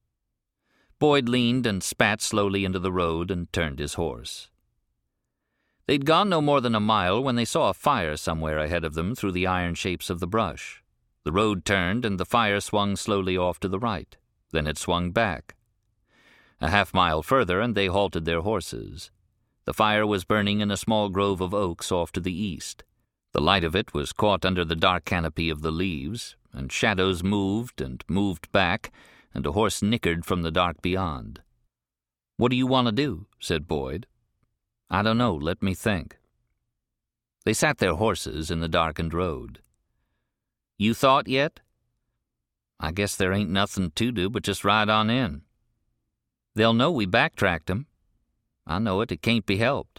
Boyd leaned and spat slowly into the road and turned his horse. They'd gone no more than a mile when they saw a fire somewhere ahead of them through the iron shapes of the brush. The road turned, and the fire swung slowly off to the right. Then it swung back. A half-mile further, and they halted their horses. The fire was burning in a small grove of oaks off to the east. The light of it was caught under the dark canopy of the leaves, and shadows moved and moved back, and a horse nickered from the dark beyond. "What do you want to do?" said Boyd. "I don't know. Let me think." They sat their horses in the darkened road. "You thought yet?" "I guess there ain't nothing to do but just ride on in." "They'll know we backtracked 'em." "I know it. It can't be helped."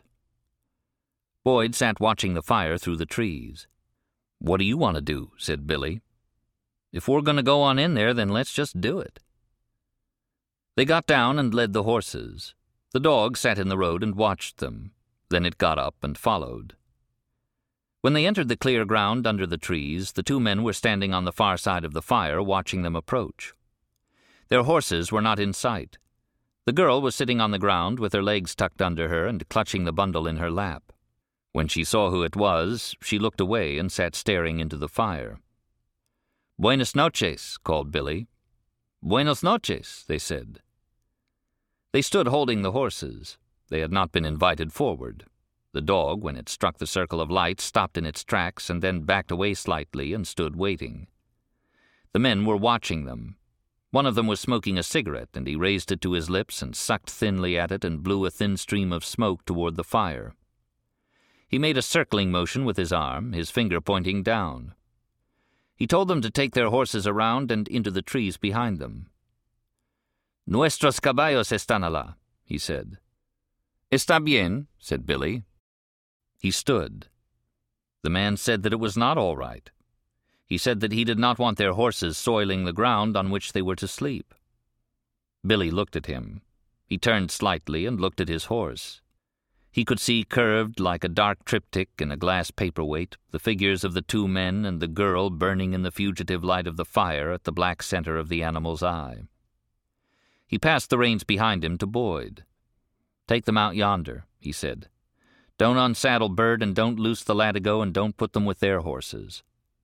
Boyd sat watching the fire through the trees. "What do you want to do?" said Billy. "If we're going to go on in there, then let's just do it." They got down and led the horses. The dog sat in the road and watched them. Then it got up and followed. When they entered the clear ground under the trees, the two men were standing on the far side of the fire watching them approach. Their horses were not in sight. The girl was sitting on the ground with her legs tucked under her and clutching the bundle in her lap. When she saw who it was, she looked away and sat staring into the fire. "Buenas noches," called Billy. "Buenas noches," they said. They stood holding the horses. They had not been invited forward. The dog, when it struck the circle of light, stopped in its tracks and then backed away slightly and stood waiting. The men were watching them. One of them was smoking a cigarette, and he raised it to his lips and sucked thinly at it and blew a thin stream of smoke toward the fire. He made a circling motion with his arm, his finger pointing down. He told them to take their horses around and into the trees behind them. "Nuestros caballos están allá," he said. "Está bien," said Billy. He stood. The man said that it was not all right. He said that he did not want their horses soiling the ground on which they were to sleep. Billy looked at him. He turned slightly and looked at his horse. He could see curved like a dark triptych in a glass paperweight the figures of the two men and the girl burning in the fugitive light of the fire at the black center of the animal's eye. He passed the reins behind him to Boyd. "Take them out yonder," he said. "Don't unsaddle Bird and don't loose the latigo and don't put them with their horses."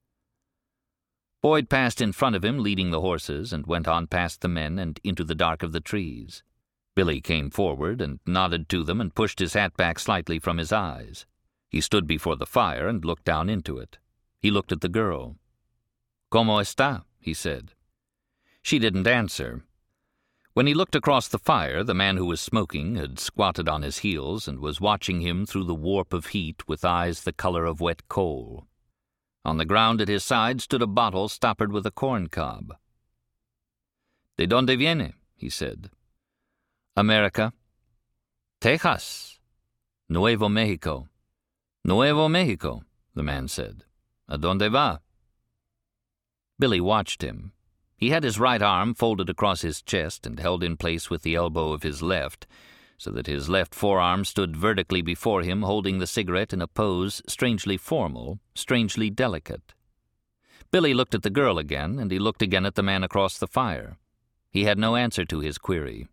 Boyd passed in front of him leading the horses and went on past the men and into the dark of the trees. Billy came forward and nodded to them and pushed his hat back slightly from his eyes. He stood before the fire and looked down into it. He looked at the girl. "Cómo está?" he said. She didn't answer. When he looked across the fire, the man who was smoking had squatted on his heels and was watching him through the warp of heat with eyes the color of wet coal. On the ground at his side stood a bottle stoppered with a corn cob. "De dónde viene?" he said. "America." "Texas." "Nuevo Mexico." "Nuevo Mexico," the man said. "A dónde va?" Billy watched him. He had his right arm folded across his chest and held in place with the elbow of his left, so that his left forearm stood vertically before him, holding the cigarette in a pose strangely formal, strangely delicate. Billy looked at the girl again, and he looked again at the man across the fire. He had no answer to his query.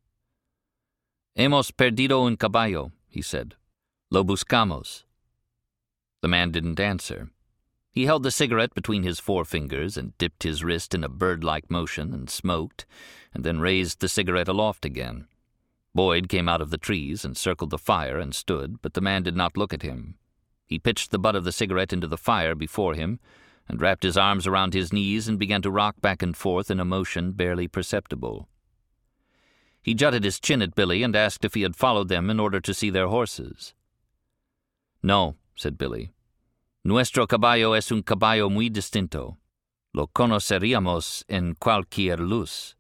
"Hemos perdido un caballo," he said. "Lo buscamos." The man didn't answer. He held the cigarette between his forefingers and dipped his wrist in a bird-like motion and smoked, and then raised the cigarette aloft again. Boyd came out of the trees and circled the fire and stood, but the man did not look at him. He pitched the butt of the cigarette into the fire before him and wrapped his arms around his knees and began to rock back and forth in a motion barely perceptible. He jutted his chin at Billy and asked if he had followed them in order to see their horses. "No," said Billy. "Nuestro caballo es un caballo muy distinto. Lo conoceríamos en cualquier luz."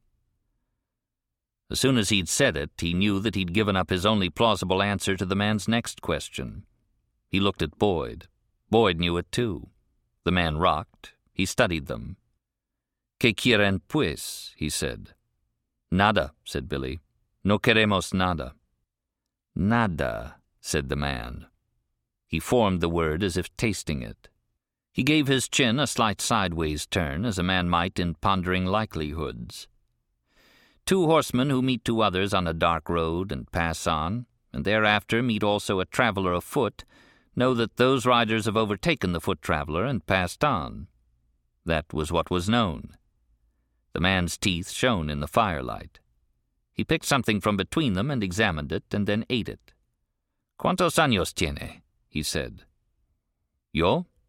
As soon as he'd said it, he knew that he'd given up his only plausible answer to the man's next question. He looked at Boyd. Boyd knew it too. The man rocked. He studied them. "¿Qué quieren, pues?" he said. "Nada," said Billy. "No queremos nada." "Nada," said the man. He formed the word as if tasting it. He gave his chin a slight sideways turn, as a man might in pondering likelihoods. Two horsemen who meet two others on a dark road and pass on, and thereafter meet also a traveler afoot, know that those riders have overtaken the foot traveler and passed on. That was what was known. The man's teeth shone in the firelight. He picked something from between them and examined it, and then ate it. "¿Cuántos años tiene?" he said. "Yo?"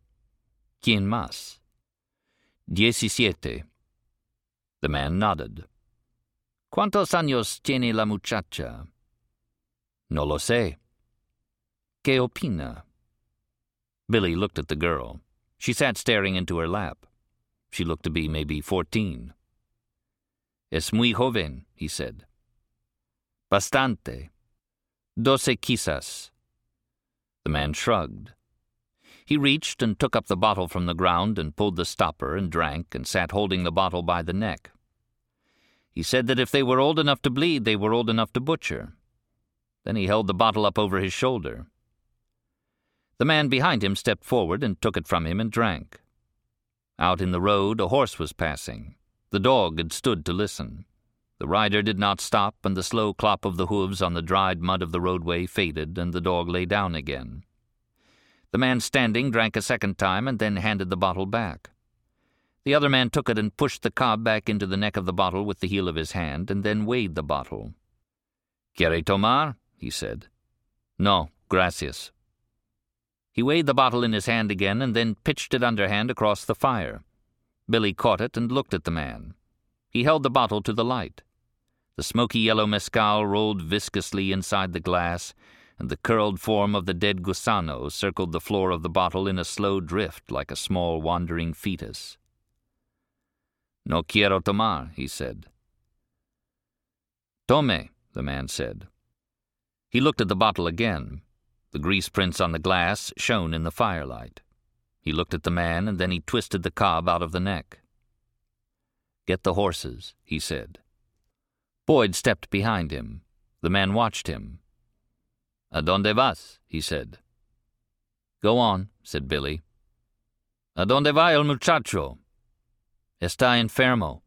¿Quién más? 17. The man nodded. ¿Cuántos años tiene la muchacha? No lo sé. ¿Qué opina? Billy looked at the girl. She sat staring into her lap. She looked to be maybe 14. Es muy joven, he said. Bastante. 12 quizás. The man shrugged. He reached and took up the bottle from the ground and pulled the stopper and drank and sat holding the bottle by the neck. He said that if they were old enough to bleed, they were old enough to butcher. Then he held the bottle up over his shoulder. The man behind him stepped forward and took it from him and drank. Out in the road, a horse was passing. The dog had stood to listen. The rider did not stop, and the slow clop of the hooves on the dried mud of the roadway faded, and the dog lay down again. The man standing drank a second time and then handed the bottle back. The other man took it and pushed the cob back into the neck of the bottle with the heel of his hand, and then weighed the bottle. "Quiere tomar?" he said. "No, gracias." He weighed the bottle in his hand again and then pitched it underhand across the fire. Billy caught it and looked at the man. He held the bottle to the light. The smoky yellow mezcal rolled viscously inside the glass, and the curled form of the dead gusano circled the floor of the bottle in a slow drift like a small wandering fetus. "No quiero tomar," he said. "Tome," the man said. He looked at the bottle again. The grease prints on the glass shone in the firelight. He looked at the man, and then he twisted the cob out of the neck. "Get the horses," he said. Boyd stepped behind him. The man watched him. "A dónde vas?" he said. "Go on," said Billy. "A dónde va el muchacho?" "Está enfermo."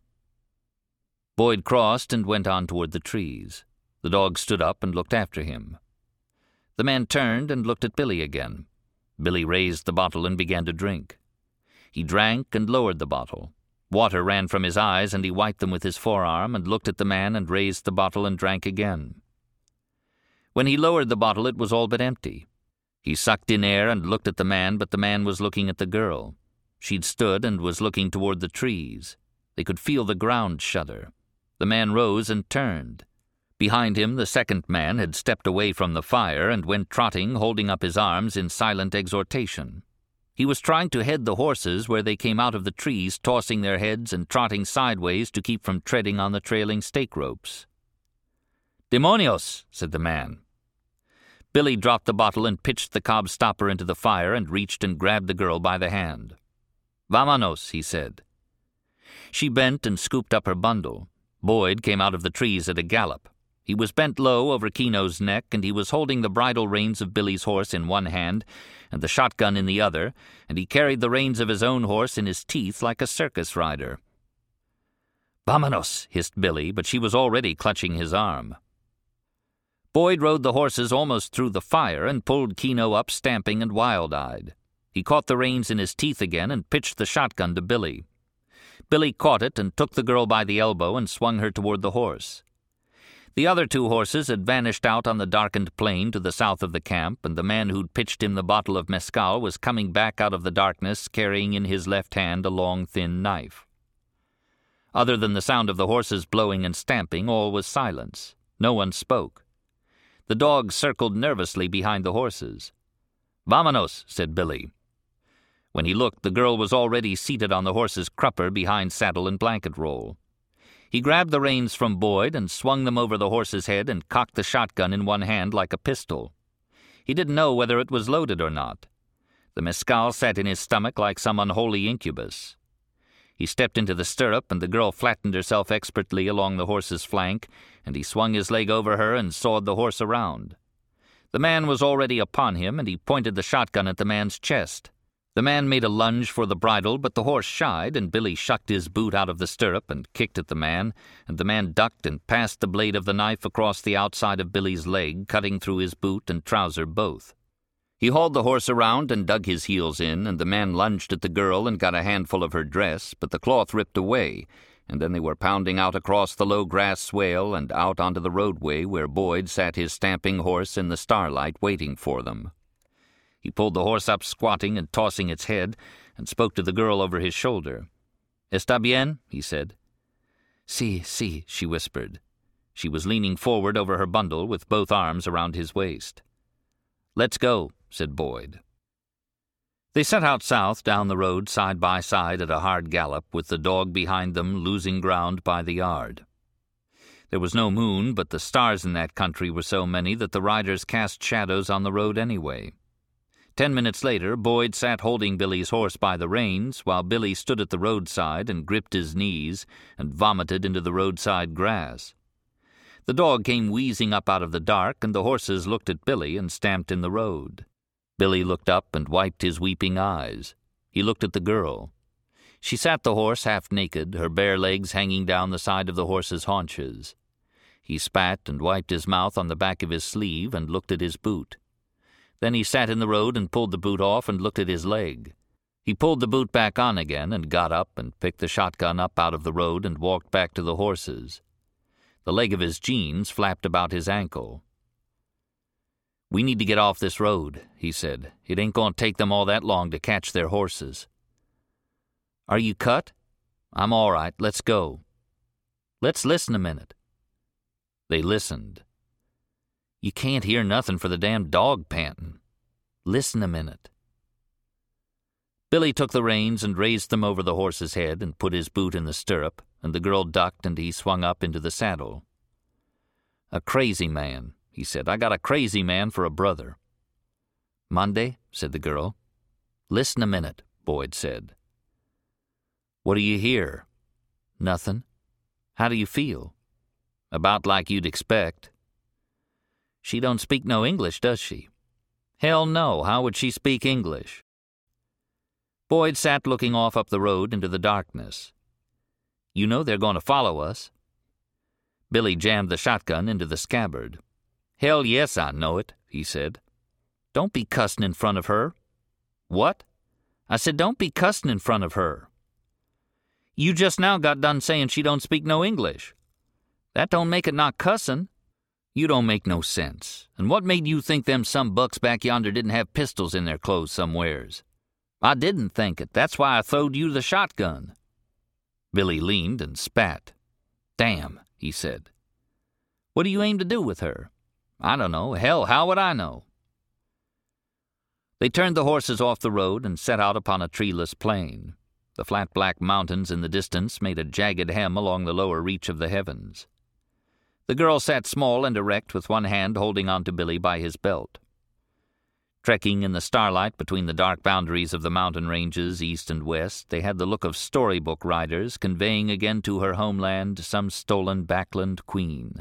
Boyd crossed and went on toward the trees. The dog stood up and looked after him. The man turned and looked at Billy again. Billy raised the bottle and began to drink. He drank and lowered the bottle. Water ran from his eyes, and he wiped them with his forearm and looked at the man and raised the bottle and drank again. When he lowered the bottle, it was all but empty. He sucked in air and looked at the man, but the man was looking at the girl. She'd stood and was looking toward the trees. They could feel the ground shudder. The man rose and turned. Behind him, the second man had stepped away from the fire and went trotting, holding up his arms in silent exhortation. He was trying to head the horses where they came out of the trees, tossing their heads and trotting sideways to keep from treading on the trailing stake ropes. "Demonios," said the man. Billy dropped the bottle and pitched the cob stopper into the fire and reached and grabbed the girl by the hand. "Vámonos," he said. She bent and scooped up her bundle. Boyd came out of the trees at a gallop. He was bent low over Kino's neck, and he was holding the bridle reins of Billy's horse in one hand and the shotgun in the other, and he carried the reins of his own horse in his teeth like a circus rider. "Vámonos," hissed Billy, but she was already clutching his arm. Boyd rode the horses almost through the fire and pulled Kino up stamping and wild-eyed. He caught the reins in his teeth again and pitched the shotgun to Billy. Billy caught it and took the girl by the elbow and swung her toward the horse. The other two horses had vanished out on the darkened plain to the south of the camp, and the man who'd pitched him the bottle of mezcal was coming back out of the darkness carrying in his left hand a long, thin knife. Other than the sound of the horses blowing and stamping, all was silence. No one spoke. The dogs circled nervously behind the horses. "Vámonos," said Billy. When he looked, the girl was already seated on the horse's crupper behind saddle and blanket roll. He grabbed the reins from Boyd and swung them over the horse's head and cocked the shotgun in one hand like a pistol. He didn't know whether it was loaded or not. The mezcal sat in his stomach like some unholy incubus. He stepped into the stirrup, and the girl flattened herself expertly along the horse's flank, and he swung his leg over her and sawed the horse around. The man was already upon him, and he pointed the shotgun at the man's chest. The man made a lunge for the bridle, but the horse shied, and Billy shucked his boot out of the stirrup and kicked at the man, and the man ducked and passed the blade of the knife across the outside of Billy's leg, cutting through his boot and trouser both. He hauled the horse around and dug his heels in, and the man lunged at the girl and got a handful of her dress, but the cloth ripped away, and then they were pounding out across the low grass swale and out onto the roadway where Boyd sat his stamping horse in the starlight waiting for them. He pulled the horse up squatting and tossing its head, and spoke to the girl over his shoulder. "Está bien?" he said. "Sí, sí," she whispered. She was leaning forward over her bundle with both arms around his waist. "Let's go," said Boyd. They set out south down the road side by side at a hard gallop, with the dog behind them losing ground by the yard. There was no moon, but the stars in that country were so many that the riders cast shadows on the road anyway. 10 minutes later, Boyd sat holding Billy's horse by the reins, while Billy stood at the roadside and gripped his knees and vomited into the roadside grass. The dog came wheezing up out of the dark, and the horses looked at Billy and stamped in the road. Billy looked up and wiped his weeping eyes. He looked at the girl. She sat the horse half naked, her bare legs hanging down the side of the horse's haunches. He spat and wiped his mouth on the back of his sleeve and looked at his boot. Then he sat in the road and pulled the boot off and looked at his leg. He pulled the boot back on again and got up and picked the shotgun up out of the road and walked back to the horses. The leg of his jeans flapped about his ankle. "We need to get off this road," he said. "It ain't going to take them all that long to catch their horses." "Are you cut?" "I'm all right. Let's go." "Let's listen a minute." They listened. "You can't hear nothing for the damn dog panting. Listen a minute." Billy took the reins and raised them over the horse's head and put his boot in the stirrup, and the girl ducked and he swung up into the saddle. "A crazy man," he said. "I got a crazy man for a brother." "Monday," said the girl. "Listen a minute," Boyd said. "What do you hear?" "Nothing. How do you feel?" "About like you'd expect." "She don't speak no English, does she?" "Hell no. How would she speak English?" Boyd sat looking off up the road into the darkness. "You know they're going to follow us." Billy jammed the shotgun into the scabbard. "Hell yes, I know it," he said. "Don't be cussing in front of her." "What?" "I said don't be cussing in front of her." "You just now got done saying she don't speak no English. That don't make it not cussin'. You don't make no sense. And what made you think them some bucks back yonder didn't have pistols in their clothes somewheres?" "I didn't think it. That's why I throwed you the shotgun." Billy leaned and spat. "Damn," he said. "What do you aim to do with her?" "I don't know. Hell, how would I know?" They turned the horses off the road and set out upon a treeless plain. The flat black mountains in the distance made a jagged hem along the lower reach of the heavens. The girl sat small and erect with one hand holding on to Billy by his belt. Trekking in the starlight between the dark boundaries of the mountain ranges east and west, they had the look of storybook riders conveying again to her homeland some stolen backland queen.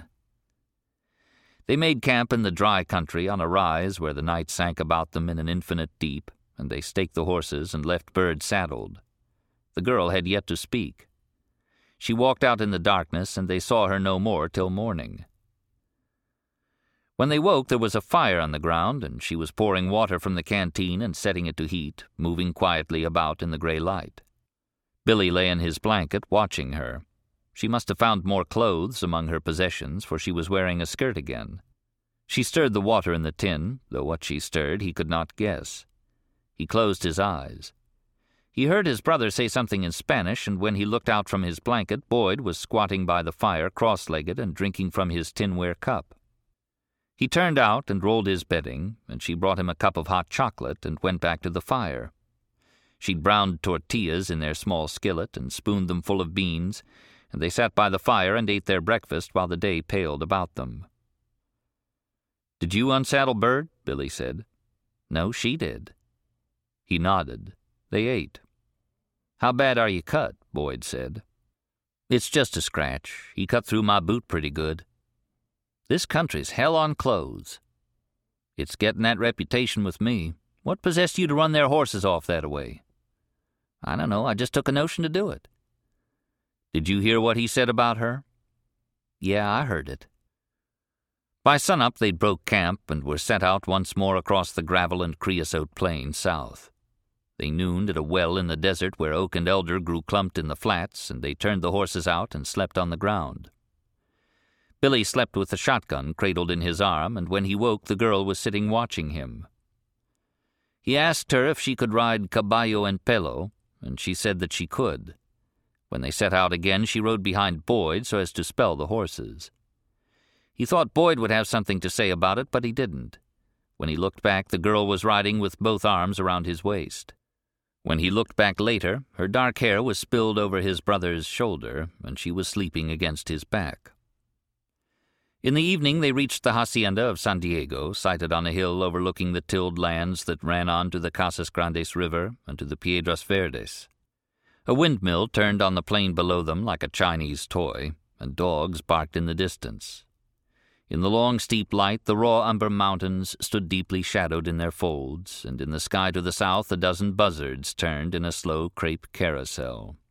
They made camp in the dry country on a rise where the night sank about them in an infinite deep, and they staked the horses and left Bird saddled. The girl had yet to speak. She walked out in the darkness, and they saw her no more till morning. When they woke, there was a fire on the ground, and she was pouring water from the canteen and setting it to heat, moving quietly about in the gray light. Billy lay in his blanket, watching her. She must have found more clothes among her possessions, for she was wearing a skirt again. She stirred the water in the tin, though what she stirred he could not guess. He closed his eyes. He heard his brother say something in Spanish, and when he looked out from his blanket, Boyd was squatting by the fire, cross-legged, and drinking from his tinware cup. He turned out and rolled his bedding, and she brought him a cup of hot chocolate and went back to the fire. She'd browned tortillas in their small skillet and spooned them full of beans, and they sat by the fire and ate their breakfast while the day paled about them. "Did you unsaddle Bird?" Billy said. "No, she did." He nodded. They ate. "How bad are you cut?" Boyd said. "It's just a scratch. He cut through my boot pretty good." "This country's hell on clothes." "It's getting that reputation with me. What possessed you to run their horses off that-a-way?" "I don't know. I just took a notion to do it." "Did you hear what he said about her?" "Yeah, I heard it." By sunup they broke camp and were set out once more across the gravel and creosote plain south. They nooned at a well in the desert where oak and elder grew clumped in the flats, and they turned the horses out and slept on the ground. Billy slept with the shotgun cradled in his arm, and when he woke the girl was sitting watching him. He asked her if she could ride caballo en pelo, and she said that she could. When they set out again, she rode behind Boyd so as to spell the horses. He thought Boyd would have something to say about it, but he didn't. When he looked back, the girl was riding with both arms around his waist. When he looked back later, her dark hair was spilled over his brother's shoulder, and she was sleeping against his back. In the evening they reached the hacienda of San Diego, sited on a hill overlooking the tilled lands that ran on to the Casas Grandes River and to the Piedras Verdes. A windmill turned on the plain below them like a Chinese toy, and dogs barked in the distance. In the long, steep light, the raw umber mountains stood deeply shadowed in their folds, and in the sky to the south a dozen buzzards turned in a slow crepe carousel.